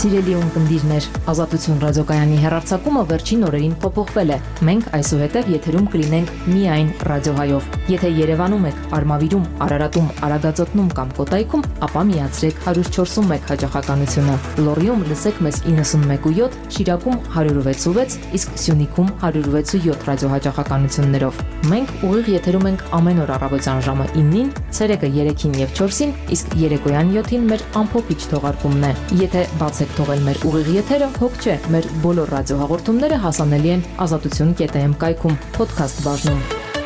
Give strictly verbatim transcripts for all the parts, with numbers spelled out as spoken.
Սիրելի ունկնդիրներ, Ազատություն ռադիոկայանի հեռարձակումը վերջին օրերին փոփոխվել է։ Մենք այսուհետև եթերում կլինենք միայն ռադիոհայով։ Եթե Երևանում եք, Արմավիրում, Արարատում, Արագածոտնում կամ Կոտայքում, ապա միացրեք one oh four one հաճախականությունը։ Լոռիում լսեք մեզ ninety-one point seven, Շիրակում one oh six point six, իսկ Սյունիքում one oh six point seven ռադիոհաճախականություններով։ Մենք ուղիղ եթերում ենք ամեն օր առավոտյան ժամը nine-ին, ցերեկը three-ին եւ four-ին, իսկ երեկոյան seven-ին մեր ամփոփիչ թողարկումն է։ Եթե բացեք թողել մեր ուղիղ եթերը, հոգ չէ, մեր բոլոր ռադիոհաղորդումները հասանելի են ազատություն dot am կայքում, podcast բաժնում։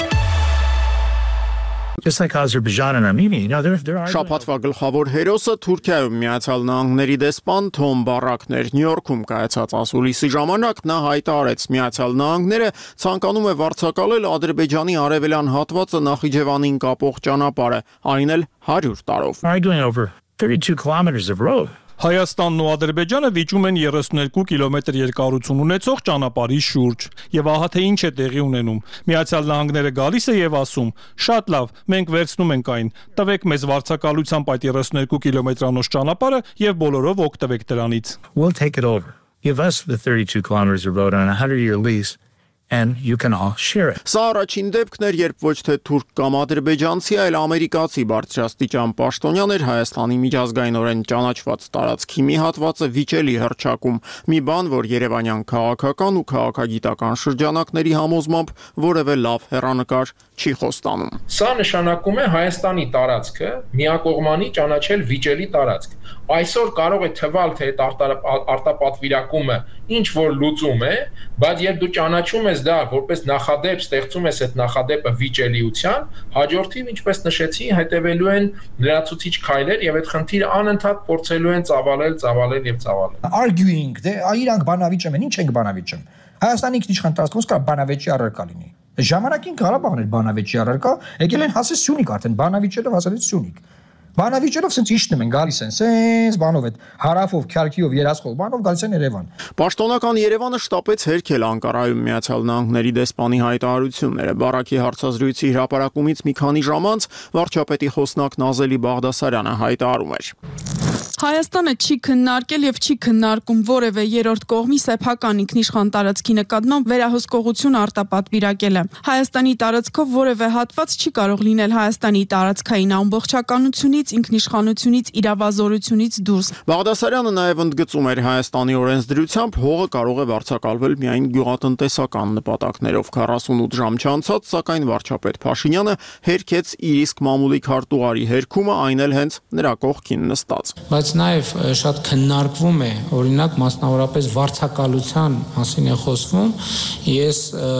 Just like Azerbaijan and Armenia, you know, there there are Շաբաթվա գլխավոր հերոսը Թուրքիայում Միացյալ Նահանգների դեսպան Թոմ Բարակն էր։ Նյու Յորքում կայացած ասուլիսի ժամանակ նա հայտարարեց Միացյալ Նահանգները ցանկանում է վարձակալել Ադրբեջանի արևելյան հատվածը Նախիջևանին կապող ճանապարհը, այն էլ one hundred տարով։ arguing over thirty-two kilometers of road. Հայաստանն ու Ադրբեջանը վիճում են thirty-two կիլոմետր երկարություն ունեցող ճանապարհի շուրջ, եւ ահա թե ինչ է տեղի ունենում։ Միացյալ Նահանգները գալիս է եւ ասում. «Շատ լավ, մենք վերցնում ենք այն։ Տվեք մեզ վարձակալությամբ այդ thirty-two կիլոմետրանոց ճանապարհը եւ բոլորով օգտվեք դրանից»։ We'll take it over. Give us the thirty-two kilometers of road on a one hundred year lease. And you can all share it. Սա առաջին դեպքն էր, երբ ոչ թե թուրք կամ ադրբեջանցի, այլ ամերիկացի բարձրաստիճան պաշտոնյան էր Հայաստանի միջազգայինորեն ճանաչված տարածքի մի հատվածը վիճելի հռչակում, մի բան, որ երևանյան քաղաքական ու քաղաքագիտական շրջանակների համոզմամբ որևէ լավ հեռանկար չի խոստանում։ Սա նշանակում է Հայաստանի տարածքը միակողմանի ճանաչել վիճելի տարածք։ Այսօր կարող է թվալ, թե այդ արտապատվիրակումը ինչ որ լուծում է, բայց երբ դու ճանաչում ես դա որպես նախադեպ, ստեղծում ես այդ նախադեպը վիճելիության, հաջորդիվ, ինչպես նշեցի, հետևելու են լրացուցիչ քայլեր եւ այդ խնդիրը անընդհատ փորձելու են ծավալել, ծավալել եւ ծավալել։ Arguing, դե իրանք բանավիճում են, ինչ ենք բանավիճում։ Հայաստանի ինքնիշխան տարածքից կա բանավեճի առարկա լինի։ Ժամանակին Ղարաբաղն էր բանավեճի առարկա, եկել են հասել Սյունիք արդեն բանավիճելով հասել Սյունիք։ Բանավիճելով սենց իշտնում են, գալիս են, սենց բանով այդ հարավով, քյարքիով, երասխով, բանով գալիս են Երևան։ Պաշտոնական Երևանը շտապեց հերքել Անկարայում Միացյալ Նահանգների դեսպանի հայտարարությունները։ Բարակի հարցազրույցի հրապարակումից մի քանի ժամ անց վարչապետի խոսնակ Նազելի Բաղդասարյանը հայտարարում էր. Հայաստանը չի քննարկել եւ չի քննարկում որևէ երրորդ կողմի սեփական ինքնիշխան տարածքի նկատմամբ վերահսկողություն արտապատվիրակելը։ Հայաստանի տարածքով որևէ հատված չի կարող լինել Հայաստանի տարածքային ամբողջականությունից, ինքնիշխանությունից, իրավազորությունից դուրս։ Բաղդասարյանը նաեւ ընդգծում էր Հայաստանի օրենսդրությամբ հողը կարող է վարձակալվել միայն գյուղատնտեսական նպատակներով։ forty-eight ժամ չանցած, սակայն վարչապետ Փաշինյանը հերքեց իր իսկ մամուլի քարտուղարի հերքումը, այն էլ հենց նրա կողքին նստած։ Բայց նաև շատ քննարկվում է, օրինակ մասնավորապես վարձակալության մասին է խոսվում, ես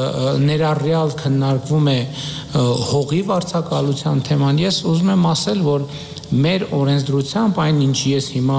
ներառյալ քննարկվում է հողի վարձակալության թեման, ես ուզում եմ ասել, որ մեր օրենսդրությամբ այն ինչ ես հիմա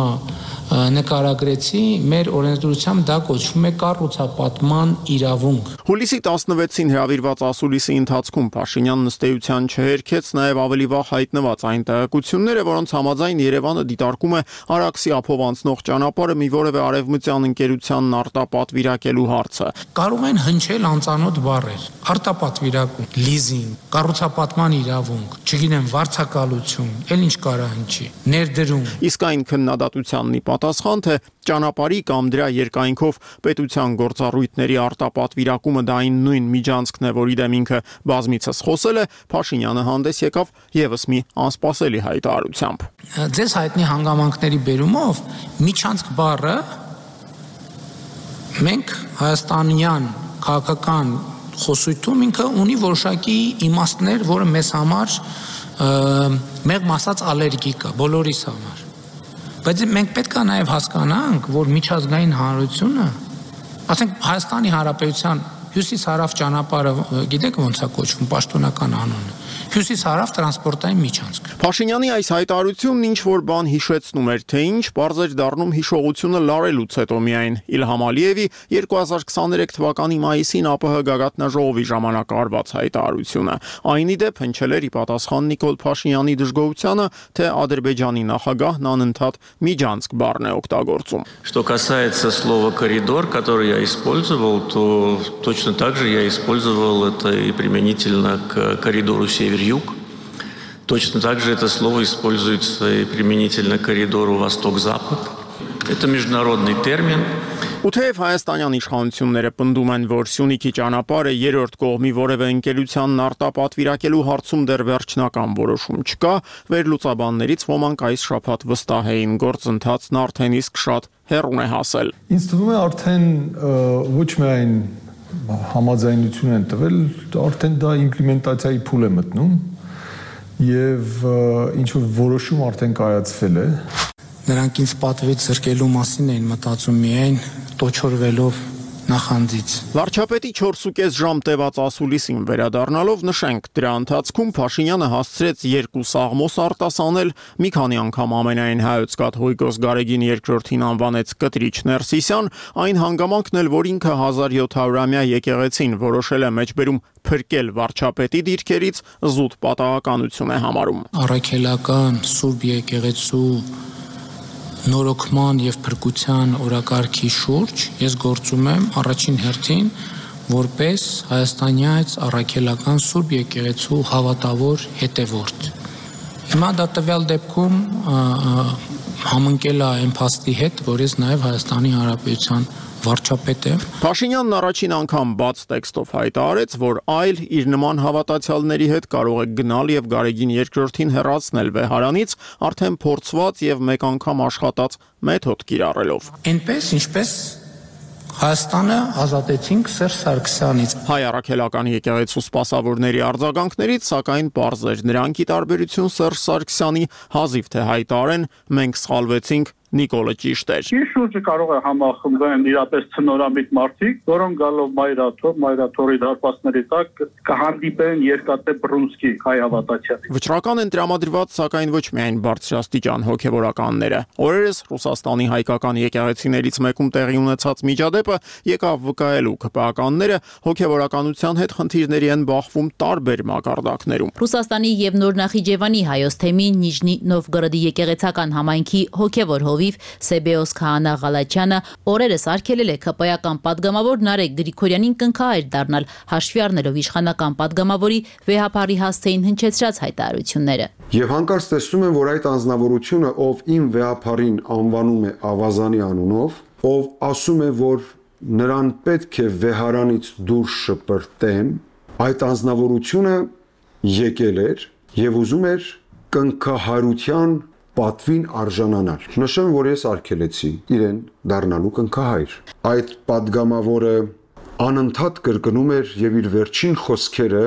նկարագրեցի, մեր օրենսդրությամբ դա կոչվում է կառուցապատման իրավունք։ Հուլիսի twenty-seven-ին հրավիրված ասուլիսի ընթացքում Փաշինյանն ըստ էության չհերքեց նաև ավելի վաղ հայտնված այն տեղեկությունները, որոնց համաձայն Երևանը դիտարկում է Արաքսի ափով անցնող ճանապարհը մի որևէ արևմտյան ընկերությանն արտապատվիրակելու հարցը։ Կարող են հնչել անծանոթ բառեր՝ արտապատվիրակում, լիզինգ, կառուցապատման իրավունք, չգիտեմ, վարձակալություն, ել ինչ կարա հնչի, ներդրում։ Իսկ այն քննադատությանն պատասխան, թե ճանապարհի կամ դրա երկայնքով պետության գործառույթների արտապատվիրակումը դա այն նույն միջանցքն է, որի դեմ ինքը բազմիցս խոսել է, Փաշինյանը հանդես եկավ եւս մի անսպասելի հայտարարությամբ։ Ձեզ հայտնի հանգամանքների բերումով միջանցք բառը մենք հայաստանյան քաղաքական խոսույթում ինքը ունի որոշակի իմաստներ, որը մեզ համար մեղմ ասած ալերգիկ է, բոլորիս համար։ Բայց մենք պետք է նաև հասկանանք, որ միջազգային հանրությունը, ասենք Հայաստանի Հանրապետության հյուսիս-հարավ ճանապարհը, գիտեք ոնց է կոչվում պաշտոնական անունը, հյուսիս-հարավ տրանսպորտային միջանցք։ Փաշինյանի այս հայտարարությունն ինչ որ բան հիշեցնում էր, թե ինչ պարզ էր դառնում հիշողությունը լարելուց հետո միայն Իլհամ Ալիևի twenty twenty-three թվականի մայիսին ԱՊՀ գագաթնաժողովի ժամանակ արված հայտարարությունը։ Այն ի դեպ հնչել էր ի պատասխան Նիկոլ Փաշինյանի դժգոհությանը, թե Ադրբեջանի նախագահն անընդհատ միջանցք բառն է օգտագործում։ Что касается слова коридор, который я использовал, то точно так же я использовал это и применительно к коридору север-юг. Точно так же это слово используется и применительно к коридору восток-запад. Это международный термин. Ու թեև հայաստանյան իշխանությունները պնդում են, որ Սյունիքի ճանապարհը երրորդ կողմի որևէ ընկերությանն արտապատվիրակելու հարցում դեռ վերջնական որոշում չկա, վերլուծաբաններից ոմանք այս շաբաթ վստահ էին, գործընթացն արդեն իսկ շատ հեռուն է հասել։ Ինձ թվում է արդեն ոչ միայն համաձայնություն են տվել, արդեն դա իմպլեմենտացիայի փուլ է մտնում եւ ինչ որ որոշում արդեն կայացվել է։ Նրանք ինձ պատվից զրկելու մասին էին մտածում միայն տոչորվելով նախանձից։ Վարչապետի չորսուկես ժամ տևած ասուլիսին վերադառնալով նշենք, դրա ընթացքում Փաշինյանը հասցրեց երկու սաղմոս արտասանել, մի քանի անգամ ամենայն հայոց կաթ Ղուկոս Գարեգին երկրորդին անվանեց կտրիչ Ներսիսյան, այն հանգամանքն էլ, որ ինքը հազար յոթ հարյուրամյա եկեղեցին որոշել է մեջբերում փրկել վարչապետի դիրքերից, զուտ պատահականություն է համարում։ Առաքելական Սուրբ եկեղեցու նորոգման եւ փրկության օրակարգի շուրջ ես գործում եմ առաջին հերթին որպես հայաստանյաց առաքելական Սուրբ եկեղեցու հավատավոր հետևորդ։ Հիմա դա տվյալ դեպքում համընկել է այն փաստի հետ, որ ես նաեւ Հայաստանի Հանրապետության վարչապետ եմ։ Փաշինյանն առաջին անգամ բաց տեքստով հայտարարեց, որ այլ իր նման հավատացյալների հետ կարող է գնալ եւ Գարեգին երկրորդին հեռացնել վեհարանից, արդեն փորձված եւ մեկ անգամ աշխատած մեթոդ կիրառելով։ Այնպես ինչպես Հայաստանը ազատեցինք Սերժ Սարգսյանից։ Հայ առաքելական եկեղեցու սպասավորների արձագանքներից, սակայն պարզ էր, նրանք ի տարբերություն Սերժ Սարգսյանի հազիվ թե հայտարարեն, մենք սխալվեցինք, Նիկոլը ճիշտ էր։ Իր շուրջը կարող է համախմբեն իրապես ցնորամիտ մարդիկ, որոնք գալով Մայրաթոր, Մայրաթորի դարպասների տակ կհանդիպեն Երկաթե Բրունսկի հայ հավատացյալի։ Վճռական են տրամադրված, սակայն ոչ միայն բարձրաստիճան հոգևորականները։ Օրերս Ռուսաստանի հայկական եկեղեցիներից մեկում տեղի ունեցած միջադեպը եկավ վկայելու ԿՊԱ-կանները հոգևորականության հետ խնդիրների են բախվում տարբեր մակարդակներում։ Ռուսաստանի եւ Նոր Նախիջևանի Հայոց թեմի Նիժնի Նովգորոդի եկեղեցական համայնքի հոգևոր հովիվ Սեբեոս Քահանա Ղալաչյանը օրերս արգելել է ԿՊԱ-ական падգամավոր Նարեկ Գրիգորյանին կնքահայր դառնալ, հաշվի առնելով իշխանական падգամավորի վեհապարի հասցեին հնչեցրած հայտարարությունները։ Եվ հանկարծ տեսնում եմ, որ այդ անձնավորությունը, ով իմ վեհապարին անվանում է ավազանի անունով, ով ասում է, որ նրան պետք է վեհարանից դուրս շպրտեմ, այդ անձնավորությունը եկել էր եւ ուզում էր կնքահարության պատվին արժանանալ։ Նշեմ, որ ես արգելեցի իրեն դառնալու կնքահայր։ Այդ падգամավորը անընդհատ կրկնում էր եւ իր վերջին խոսքերը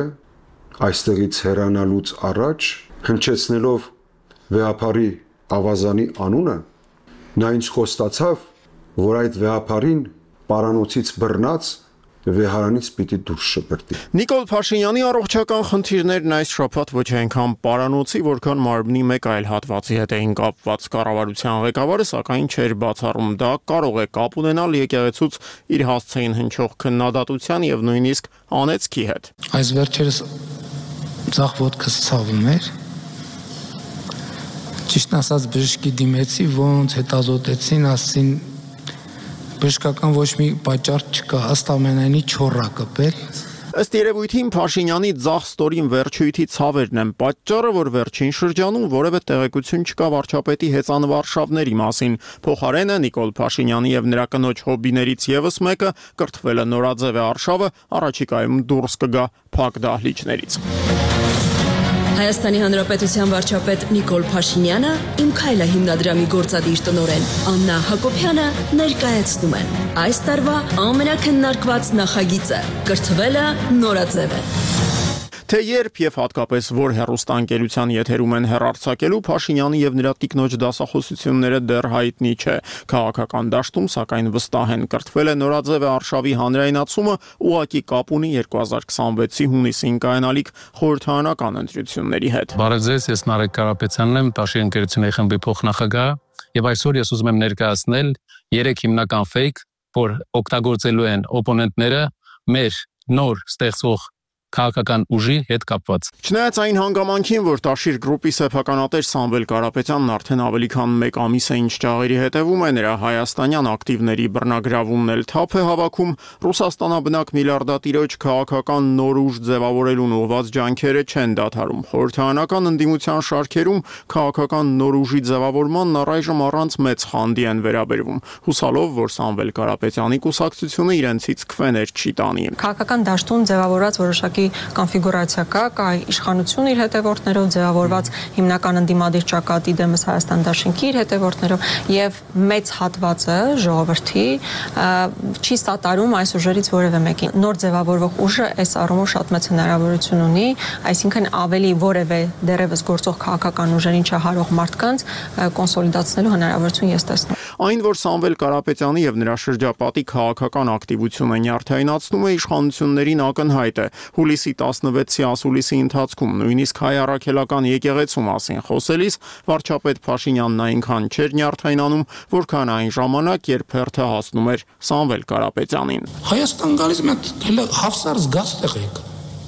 այստեղից հեռանալուց առաջ հնչեցնելով վեհապարի ավազանի անունը, նա ինձ խոստացավ, որ այդ վեհապարին պարանոցից բռնած վեհարանից պիտի դուրս շպրտի։ Նիկոլ Փաշինյանի առողջական խնդիրներն այս շաբաթ ոչ այնքան պարանոցի, որքան մարմնի մեկ այլ հատվածի հետ էին կապված։ Կառավարության ղեկավարը սակայն չէր բացառում, դա կարող է կապ ունենալ եկեղեցուց իր հասցեին հնչող քննադատության եւ նույնիսկ անեծքի հետ։ Այս վերջերս ցախ ոդկս ցավում էր։ Ճիշտ ասած բժշկի դիմեցի, ոնց հետազոտեցին, ասին բժշկական ոչ մի պատճառ չկա, ըստ ամենայնի չոռա կպել։ Ըստ երևույթին Փաշինյանի ձախ ստորին վերջույթի ցավերն են պատճառը, որ վերջին շրջանում որևէ տեղեկություն չկա վարչապետի հեծանվարշավների մասին։ Փոխարենը Նիկոլ Փաշինյանի եւ նրա կնոջ հոբիներից եւս մեկը կրթվել է նորաձև է արշավը, առաջիկայում դուրս կգա փակ դահլիճներից։ Հայաստանի Հանրապետության վարչապետ Նիկոլ Փաշինյանը, Իմ Քայլը հիմնադրամի գործադիր տնօրեն Աննա Հակոբյանը ներկայացնում են այս տարվա ամենակննարկված նախագիծը՝ կրթվելը նորաձև է։ Թե երբ եւ հատկապես որ հեռուստաընկերության եթերում են հեռարձակելու Փաշինյանի եւ նրա տիկնոջ դասախոսությունները դեռ հայտնի չէ։ Քաղաքական դաշտում սակայն վստահ են կրթվել է նորաձև է արշավի հանրայնացումը ուղղակի կապ ունի երկու հազար քսանվեցի հունիսին կայանալիք խորհրդարանական ընտրությունների հետ։ Բարև ձեզ, ես Նարեկ Կարապետյանն եմ, Տաշի ընկերությունների խմբի փոխնախագահ, եւ այսօր ես ուզում եմ ներկայացնել երեք հիմնական ֆեյք, որ օգտագործելու են օպոնենտները մեր նոր ստեղծող քաղաքական ուժի հետ կապված։ Չնայած այն հանգամանքին, որ Տաշիր գրուպի սեփականատեր Սամվել Կարապետյանն արդեն ավելի քան մեկ ամիս է ինչ ճաղերի հետևում է, նրա հայաստանյան ակտիվների բռնագրավումն էլ թափ է հավաքում, Ռուսաստանաբնակ միլիարդատիրոջ քաղաքական նոր ուժ ձևավորելուն ուղղված ջանքերը չեն դադարում։ Խորհրդարանական ընդդիմության շարքերում քաղաքական նոր ուժի ձևավորմանն առայժմ առանց մեծ խանդի են վերաբերվում, հուսալով, որ Սամվել Կարապետյանի կուսակցությունը իրենցից քվեներ չի տանի։ Քաղաքական դաշտում ձևավորված որոշակի կոնֆիգուրացիա կա, կա իշխանություն իր հետևորդներով ձևավորված հիմնական ընդդիմադիր ճակատի դեմս Հայաստան դաշինքի իր հետևորդներով եւ մեծ հատվածը ժողովրդի չի սատարում այս ուժերից որևէ մեկին։ Նոր ձևավորվող ուժը այս առումով շատ մեծ հնարավորություն ունի, այսինքն ավելի որևէ դերևս գործող քաղաքական ուժերին չհարող մարդկանց կոնսոլիդացնելու հնարավորություն ես տեսնում։ Այն, որ Սամվել Կարապետյանի եւ նրա շրջապատի քաղաքական ակտիվությունը նյարդայնացնում է իշխանություններին ակնհայտ է։ Հուլիսի տասնվեցի ասուլիսի ընթացքում նույնիսկ հայ առաքելական եկեղեցու մասին խոսելիս վարչապետ Փաշինյանն այնքան չէր նյարդայնանում, որքան այն ժամանակ, երբ հերթը հասնում էր Սամվել Կարապետյանին։ Հայաստան գալիս մեկ հələ հավսար զգաց տեղեք։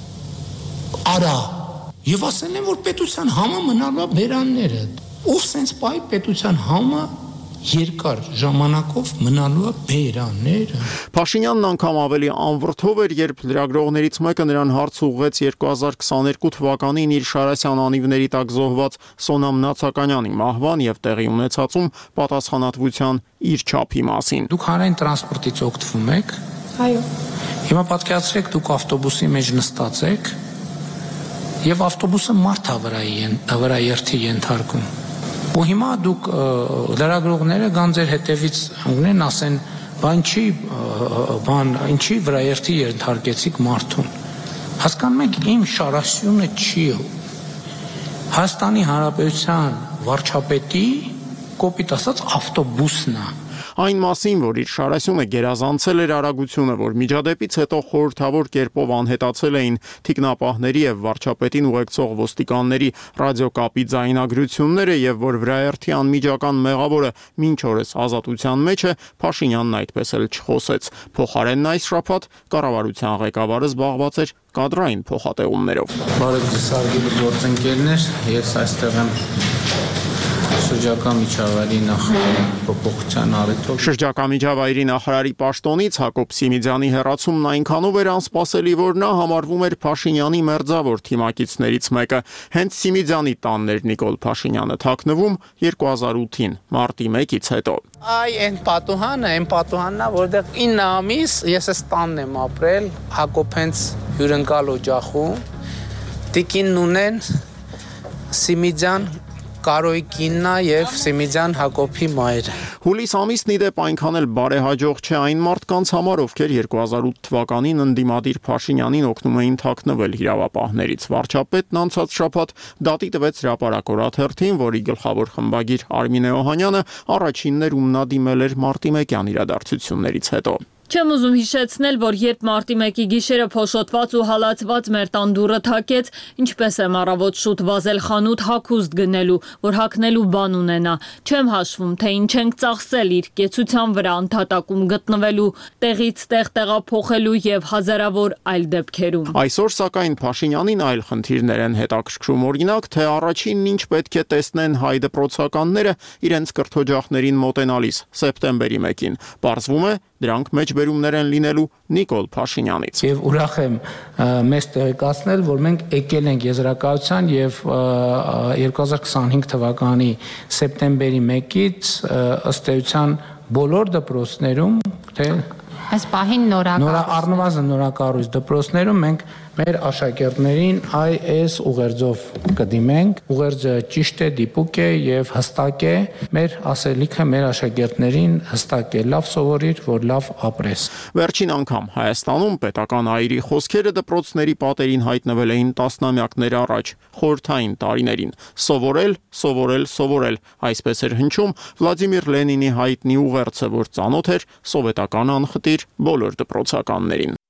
Արա եւ ասել են, որ պետության համը մնալու է բերանները։ Ով սենց բայ պետության համը երկար ժամանակով մնալու է բերանները։ Փաշինյանն անգամ ավելի անվրդով էր, երբ լրագրողներից մեկը նրան հարց ուղղեց երկու հազար քսաներկու թվականին իր Շարասյան անիվների տակ զոհված Սոնամ Նացականյանի մահվան եւ տեղի ունեցածում պատասխանատվության իր չափի մասին։ Դուք հանրային տրանսպորտից օգտվում եք։ Այո։ Հիմա պատկերացրեք, դուք ավտոբուսի մեջ նստած եք եւ ավտոբուսը մարդ վրա երթի ենթարկում։ Ու հիմա դուք լրագրողները գան ձեր հետևից ընկնեն, ասեն, բան չի, բան, ինչի վրա երթի ենթարկեցիք մարդուն։ Հասկանում եք, իմ Շարասյունը չի։ Հայաստանի Հանրապետության վարչապետի կոպիտ ասած ավտոբուսն է։ Այն մասին, որ իր Շարասյունը գերազանցել էր արագությունը, որ միջադեպից հետո խորհրդավոր կերպով անհետացել էին թիկնապահների եւ վարչապետին ուղեկցող ոստիկանների ռադիոկապի ձայնագրությունները եւ որ վրաերթի անմիջական մեղավորը մինչ օրս ազատության մեջ է, Փաշինյանն այդպես էլ չխոսեց։ Փոխարենն այս շաբաթ կառավարության ղեկավարը զբաղված էր կադրային փոխատեղումներով։ Բարև ձեզ հարգելի գործընկերներ, ես այստեղ եմ շրջակա միջավայրի նախարարի փոփոխության առիթով։ Շրջակա միջավայրի նախարարի պաշտոնից Հակոբ Սիմիձյանի հեռացումն այնքանով էր անսպասելի, որ նա համարվում էր Փաշինյանի մերձավոր թիմակիցներից մեկը։ Հենց Սիմիձյանի տանն էր Նիկոլ Փաշինյանը թաքնվում երկու հազար ութին մարտի մեկից հետո։ Այ այն պատուհանը, այն պատուհանն է, որտեղ ինը ամիս ես այս տանն եմ ապրել, Հակոբ հենց հյուրընկալ օջախում, տիկինն ունեն Սիմիձյան Կարոյի կիննա եւ Սիմիձյան Հակոբի մայրը։ Հուլիս ամիսն ի դեպ այնքան էլ բարեհաջող չէ այն մարդկանց համար, ովքեր երկու հազար ութ թվականին ընդդիմադիր Փաշինյանին օգնում էին թաքնվել իրավապահներից։ Վարչապետն անցած շաբաթ դատի տվեց հրապարակ օրաթերթին, որի գլխավոր խմբագիր Արմինե Օհանյանը առաջինն էր, ում նա դիմել էր մարտի մեկյան իրադարձություններից հետո։ Չեմ ուզում հիշեցնել, որ երբ մարտի մեկի գիշերը փոշոտված ու հալածված մեր տան դուռը թակեց, ինչպես եմ առավոտ շուտ վազել խանութ հագուստ գնելու, որ հագնելու բան ունենա։ Չեմ հաշվում, թե ինչ ենք ծախսել իր կեցության վրա ընդհատակում գտնվելու, տեղից տեղ տեղափոխելու եւ հազարավոր այլ դեպքերում։ Այսօր սակայն Փաշինյանին այլ խնդիրներ են հետաքրքրում, օրինակ, թե առաջինն ինչ պետք է տեսնեն հայ դպրոցականները իրենց կրթօջախներին մոտենալիս սեպտեմբերի մեկին։ Պարզվում է, դրանք մեջբերումներ են լինելու Նիկոլ Փաշինյանից։ Եվ ուրախ եմ մեզ տեղեկացնել, որ մենք եկել ենք եզրակացության եւ երկու հազար քսանհինգ թվականի սեպտեմբերի մեկից ըստ էության բոլոր դպրոցներում, թե այս պահին նորակառույց առնվազն նորակառույց դպրոցներում մենք մեր աշակերտներին այ այս ուղերձով կդիմենք։ Ուղերձը ճիշտ է, դիպուկ է եւ հստակ է։ Մեր ասելիքը մեր աշակերտներին հստակ է. լավ սովորիր, որ լավ ապրես։ Վերջին անգամ Հայաստանում պետական այրի խոսքերը դպրոցների պատերին հայտնվել էին տասնամյակներ առաջ, խորհրդային տարիներին։ Սովորել, սովորել, սովորել։ Այսպես էր հնչում Վլադիմիր Լենինի հայտնի ուղերձը, որ ծանոթ էր սովետական անխտիր բոլոր դպրոցականներին։